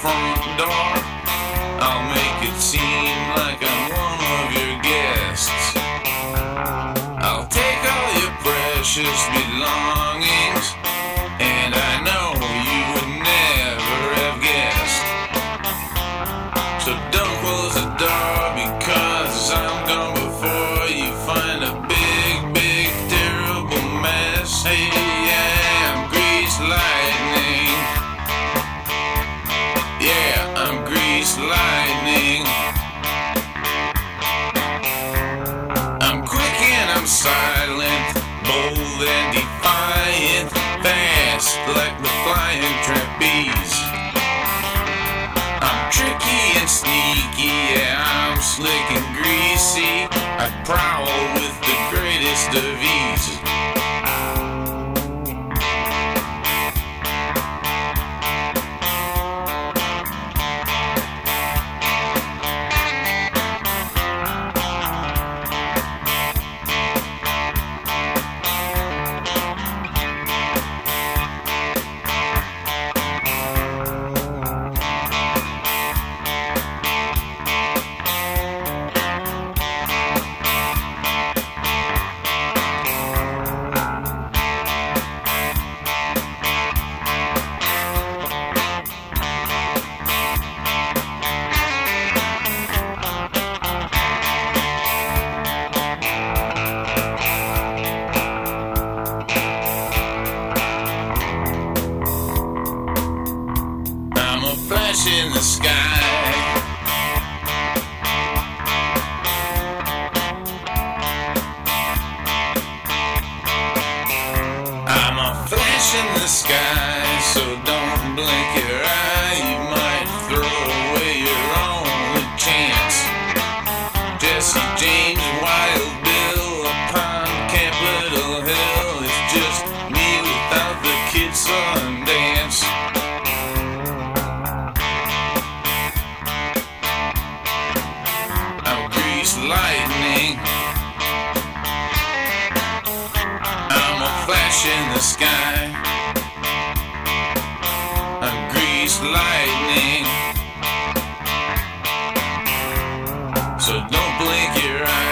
front door. I'll make it seem like I'm one of your guests. I'll take all your precious belongings, and I know you would never have guessed. So don't close the door, because I'm gone before you find a big, big, terrible mess. Hey, yeah, I'm grease lightning. Yeah, I'm grease lightning. I'm quick and I'm silent, bold and defiant, fast like the flying trapeze. I'm tricky and sneaky, yeah, I'm slick and greasy. I prowl with the greatest of ease. Flash in the sky. I'm a flash in the sky, so don't blink your eye. You might throw away your only chance. Jesse James, Wild Bill, upon Capitol Hill. It's just me without the kid Sundance. Lightning. I'm a flash in the sky. I'm grease lightning. So don't blink your eyes.